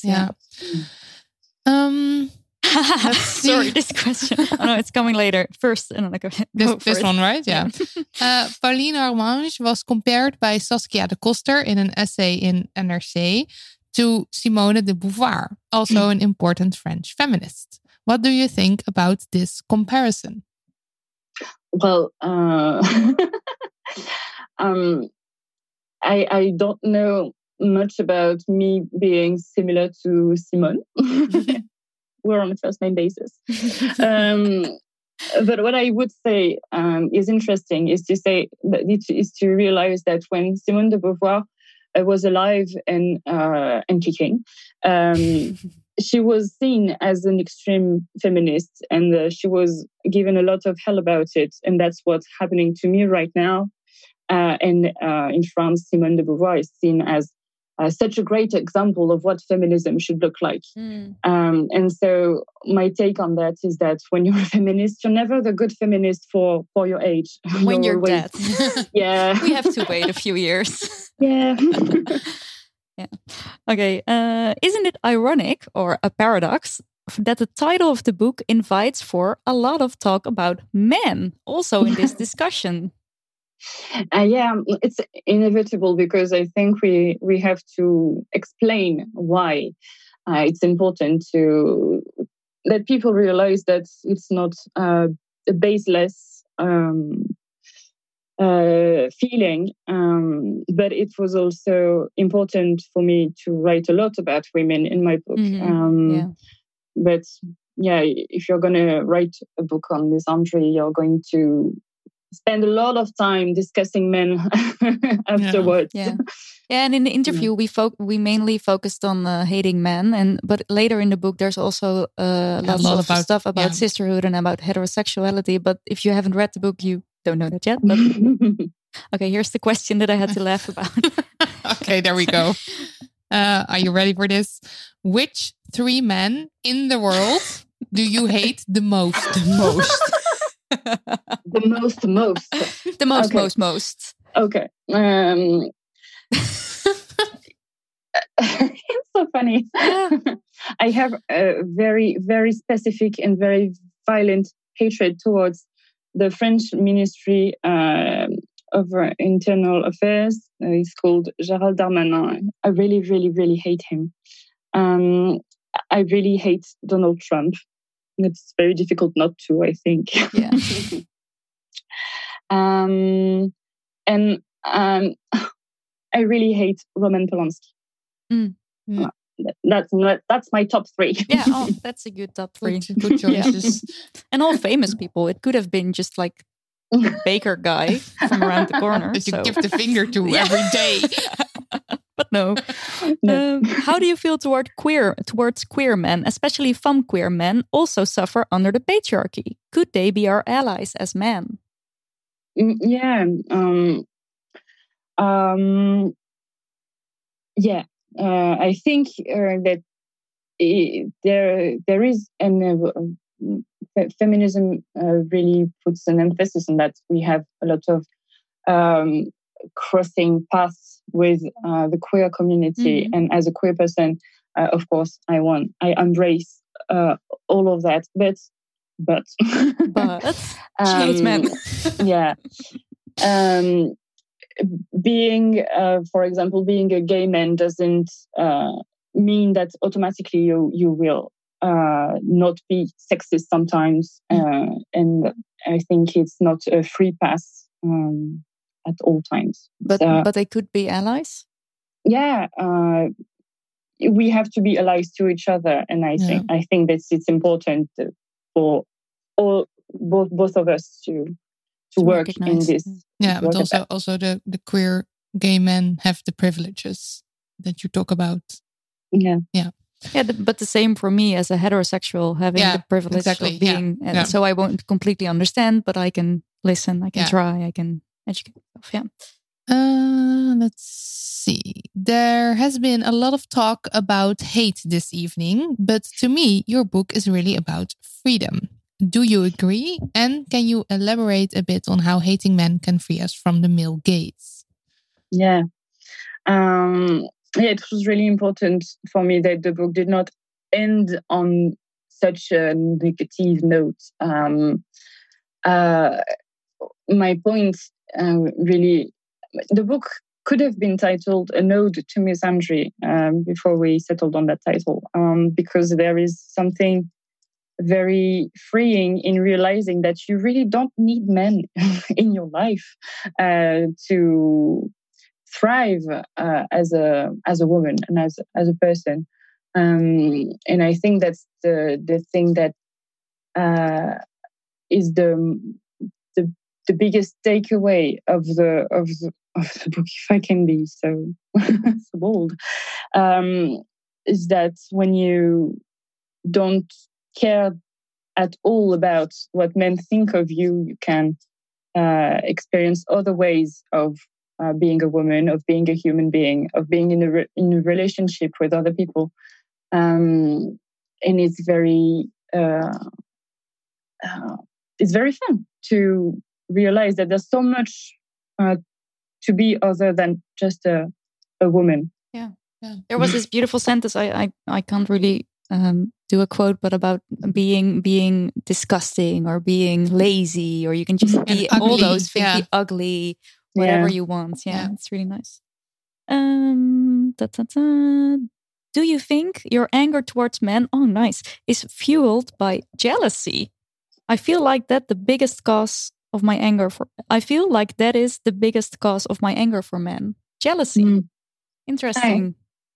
Sorry, this question. Oh no, it's coming later. First, and then I go. This one, right? Yeah. Pauline Harmange was compared by Saskia de Koster in an essay in NRC to Simone de Beauvoir, also an important French feminist. What do you think about this comparison? Well, I don't know much about me being similar to Simone. We're on a first name basis. But what I would say is interesting is to realize that when Simone de Beauvoir was alive and kicking, she was seen as an extreme feminist, and she was given a lot of hell about it. And that's what's happening to me right now. And in France, Simone de Beauvoir is seen as such a great example of what feminism should look like. And so my take on that is that when you're a feminist, you're never the good feminist for your age. When you're dead. Yeah. We have to wait a few years. Yeah. Yeah. Okay. Isn't it ironic or a paradox that the title of the book invites for a lot of talk about men also in this discussion? It's inevitable because I think we have to explain why it's important to let people realize that it's not a baseless feeling, but it was also important for me to write a lot about women in my book. But if you're going to write a book on misandry, you're going to spend a lot of time discussing men afterwards. And in the interview, we mainly focused on hating men, but later in the book, there's also lots of stuff about sisterhood and about heterosexuality. But if you haven't read the book, you don't know that yet. But okay, here's the question that I had to laugh about. Okay, there we go. Are you ready for this? Which 3 men in the world do you hate the most? The most. The most. Okay. It's so funny. I have a very, very specific and very violent hatred towards the French Ministry of Internal Affairs. It's called Gérald Darmanin. I really, really, really hate him. I really hate Donald Trump. it's very difficult not to, I think. Yeah. I really hate Roman Polanski. That's my top 3. Yeah, that's a good top 3. Good choices. Yeah. And all famous people. It could have been just like the baker guy from around the corner. That you give the finger to every day. But no. How do you feel towards queer men, especially femme queer men, also suffer under the patriarchy? Could they be our allies as men? Yeah. I think that there is, and feminism really puts an emphasis on that. We have a lot of crossing paths with the queer community, and as a queer person, of course, I embrace all of that. But men. Yeah. For example, being a gay man doesn't mean that automatically you will not be sexist sometimes, and I think it's not a free pass at all times. But they could be allies. Yeah, we have to be allies to each other, and I think that it's important for both of us to work in this. Yeah, but also the queer gay men have the privileges that you talk about. Yeah. But the same for me as a heterosexual, having the privilege of being. So I won't completely understand, but I can listen, I can try, I can educate myself. Yeah. Let's see. There has been a lot of talk about hate this evening, but to me, your book is really about freedom. Do you agree? And can you elaborate a bit on how hating men can free us from the male gaze? Yeah. It was really important for me that the book did not end on such a negative note. My point, really, the book could have been titled An Ode to Misandry before we settled on that title, because there is something very freeing in realizing that you really don't need men in your life to thrive as a woman and as a person, and I think that's the thing that is the biggest takeaway of the book, if I can be so bold, is that when you don't care at all about what men think of you, you can experience other ways of being a woman, of being a human being, of being in a relationship with other people, and it's very fun to realize that there's so much to be other than just a woman. Yeah. There was this beautiful sentence. I can't really do a quote, but about being disgusting or being lazy, or you can just be all those things, be ugly, whatever you want. Yeah, it's really nice. Do you think your anger towards men, is fueled by jealousy? I feel like that the biggest cause of my anger that is the biggest cause of my anger for men. Jealousy. Interesting.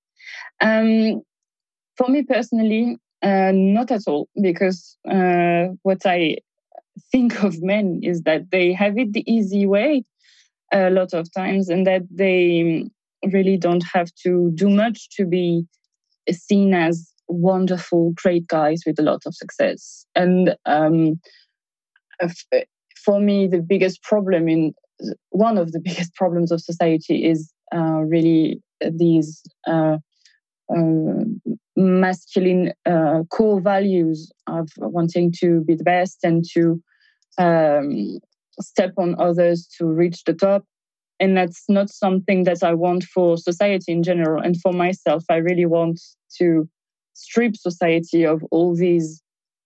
For me personally, not at all, because what I think of men is that they have it the easy way a lot of times, and that they really don't have to do much to be seen as wonderful, great guys with a lot of success. And for me, one of the biggest problems of society is really these masculine core values of wanting to be the best and to step on others to reach the top. And that's not something that I want for society in general. And for myself, I really want to strip society of all these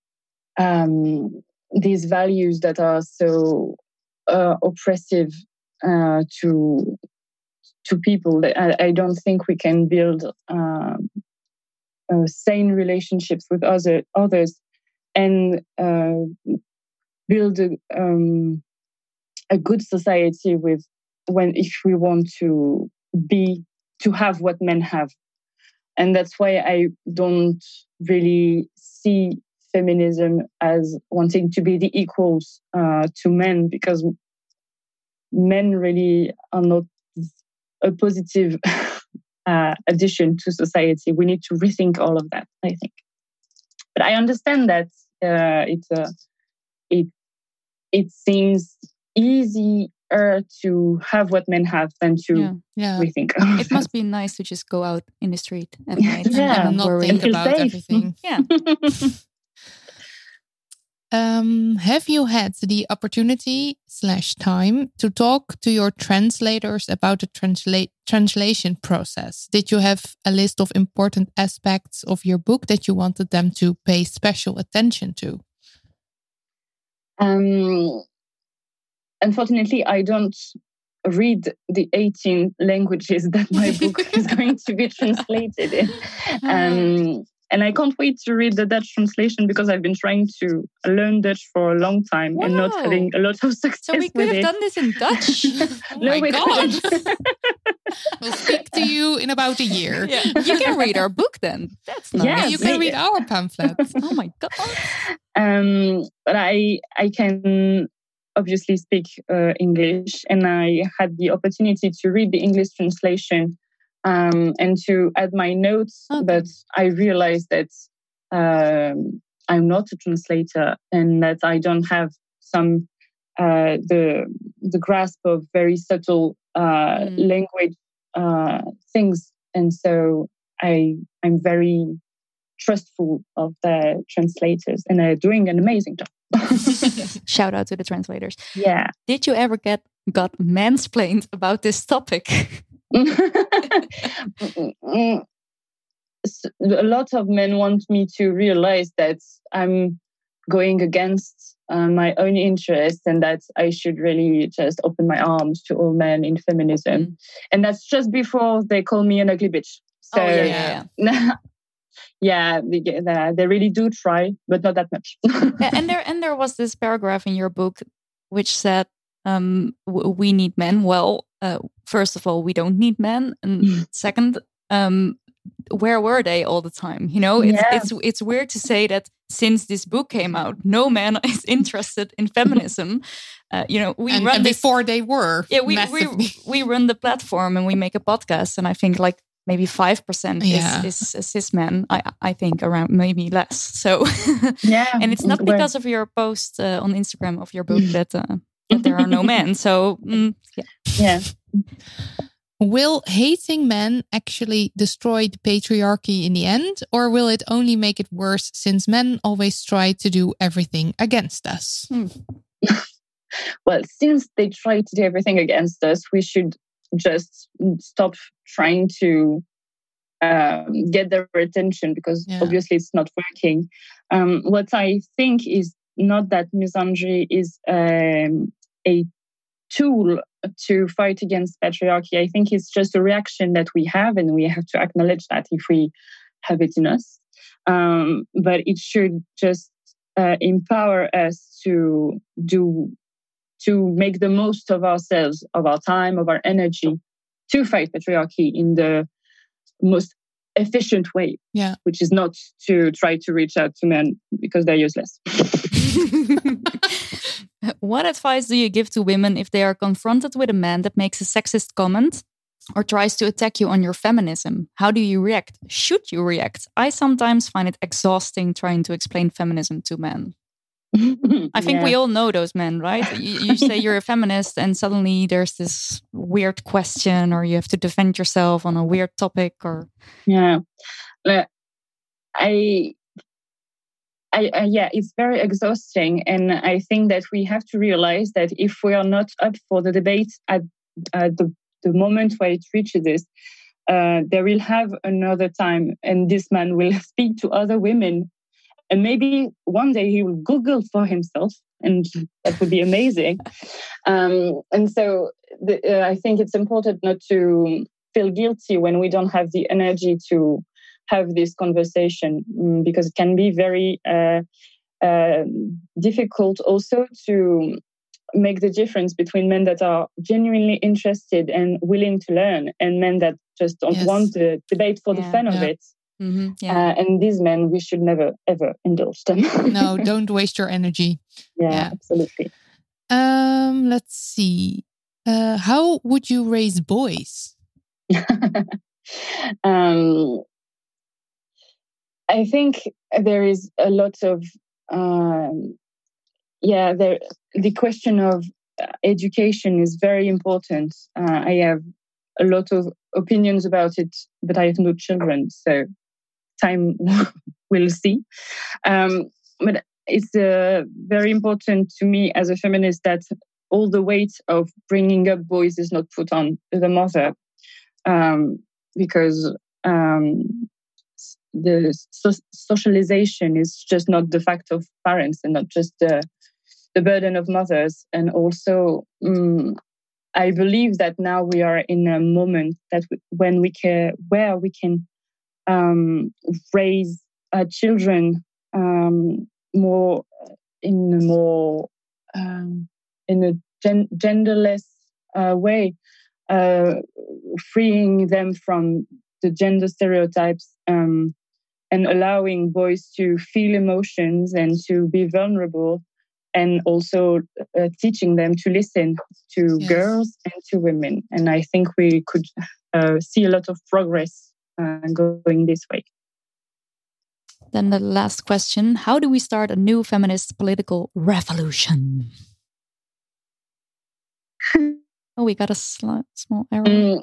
values that are so oppressive to people. I don't think we can build sane relationships with others and build a good society if we want to have what men have. And that's why I don't really see feminism as wanting to be the equals to men, because men really are not a positive addition to society. We need to rethink all of that, I think. But I understand that it seems easier to have what men have than to rethink. It must be nice to just go out in the street at night and not think about everything. Yeah. Have you had the opportunity/time to talk to your translators about the translation process? Did you have a list of important aspects of your book that you wanted them to pay special attention to? Unfortunately, I don't read the 18 languages that my book is going to be translated in. And I can't wait to read the Dutch translation, because I've been trying to learn Dutch for a long time and not having a lot of success. So we could have done this in Dutch. Oh my God. We'll speak to you in about a year. Yeah. You can read our book then. That's nice. Yeah, you can read our pamphlets. Oh my God. But I can obviously speak English, and I had the opportunity to read the English translation and to add my notes, but I realized that I'm not a translator and that I don't have the grasp of very subtle language things, and so I'm very trustful of the translators, and they're doing an amazing job. Shout out to the translators. Yeah. Did you ever got mansplained about this topic? A lot of men want me to realize that I'm going against my own interests, and that I should really just open my arms to all men in feminism. And that's just before they call me an ugly bitch. So they really do try, but not that much. and there was this paragraph in your book which said, we need men. Well, first of all, we don't need men, and second, where were they all the time? You know, it's weird to say that since this book came out, no man is interested in feminism. And before they were. Yeah, we run the platform and we make a podcast, and I think like maybe 5% is cis men. I think around maybe less. So and it's not because of your post on Instagram of your book that there are no men. So Will hating men actually destroy the patriarchy in the end, or will it only make it worse, since men always try to do everything against us? Well, since they try to do everything against us, we should just stop trying to get their attention, because obviously it's not working. What I think is not that misandry is a tool to fight against patriarchy. I think it's just a reaction that we have, and we have to acknowledge that if we have it in us. But it should just empower us to make the most of ourselves, of our time, of our energy, to fight patriarchy in the most efficient way, which is not to try to reach out to men because they're useless. What advice do you give to women if they are confronted with a man that makes a sexist comment or tries to attack you on your feminism? How do you react? Should you react? I sometimes find it exhausting trying to explain feminism to men. I think we all know those men, right? You say you're a feminist and suddenly there's this weird question, or you have to defend yourself on a weird topic, or... It's very exhausting. And I think that we have to realize that if we are not up for the debate at the moment where it reaches this, they will have another time, and this man will speak to other women. And maybe one day he will Google for himself, and that would be amazing. And so I think it's important not to feel guilty when we don't have the energy to have this conversation, because it can be very difficult also to make the difference between men that are genuinely interested and willing to learn and men that just don't want the debate for the fun of it. Mm-hmm. Yeah. And these men, we should never, ever indulge them. No, don't waste your energy. Yeah, absolutely. Let's see. How would you raise boys? I think there is a lot of the question of education is very important. I have a lot of opinions about it, but I have no children, so time will see. But it's very important to me as a feminist that all the weight of bringing up boys is not put on the mother, because the socialization is just not the fact of parents and not just the burden of mothers. And also, I believe that now we are in a moment that where we can raise children more in a genderless way, freeing them from the gender stereotypes, and allowing boys to feel emotions and to be vulnerable, and also teaching them to listen to girls and to women. And I think we could see a lot of progress going this way. Then the last question: how do we start a new feminist political revolution? Oh, we got a small error.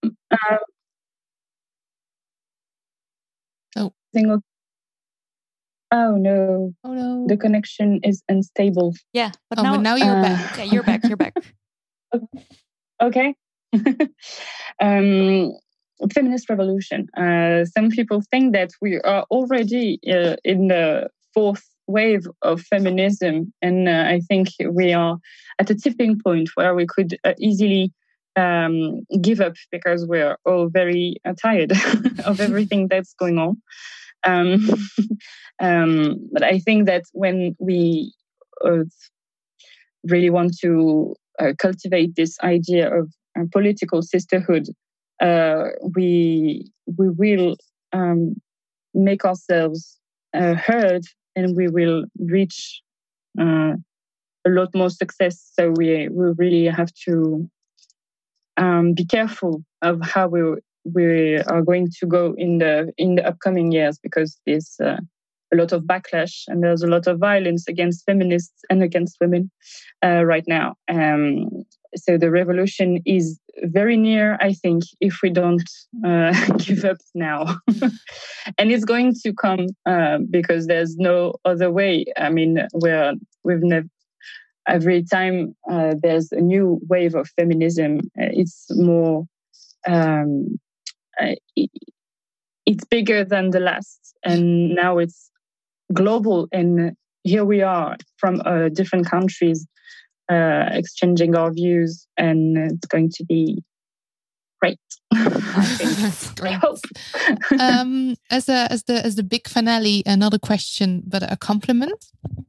Oh no! Oh no! The connection is unstable. Yeah, but now you're back. Yeah, you're back. You're back. Okay. Feminist revolution. Some people think that we are already in the fourth wave of feminism, and I think we are at a tipping point where we could easily give up because we're all very tired of everything that's going on. But I think that when we really want to cultivate this idea of political sisterhood, we will make ourselves heard, and we will reach a lot more success. So we really have to be careful of how we are going to go in the upcoming years, because there's a lot of backlash and there's a lot of violence against feminists and against women right now. So the revolution is very near, I think, if we don't give up now. And it's going to come because there's no other way. I mean, we've never. Every time there's a new wave of feminism, it's more. It's bigger than the last, and now it's global. And here we are from different countries, exchanging our views, and it's going to be great. That's great. As the big finale, another question, but a compliment.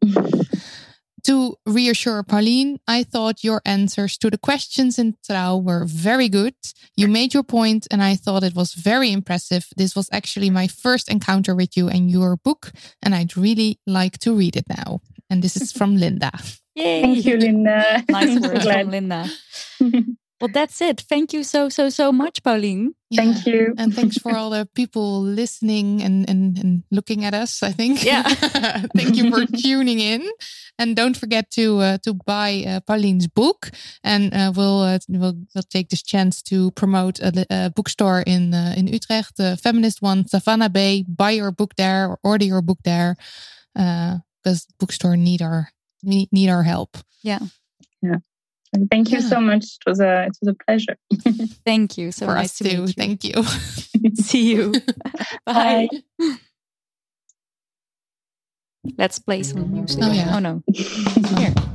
To reassure Pauline, I thought your answers to the questions in Trouw were very good. You made your point and I thought it was very impressive. This was actually my first encounter with you and your book, and I'd really like to read it now. And this is from Linda. Yay! Thank you, Linda. Nice words from Linda. Well, that's it. Thank you so much, Pauline. Yeah. Thank you. And thanks for all the people listening and looking at us, I think. Yeah. Thank you for tuning in. And don't forget to buy Pauline's book. And we'll take this chance to promote a bookstore in Utrecht, the feminist one, Savannah Bay. Buy your book there or order your book there, because bookstore need our help. Yeah. Yeah. And thank you so much. It was a pleasure. Thank you. So for nice us to meet too. you. Thank you. See you. Bye. Bye. Let's play some music. Oh, yeah. Oh no. Here.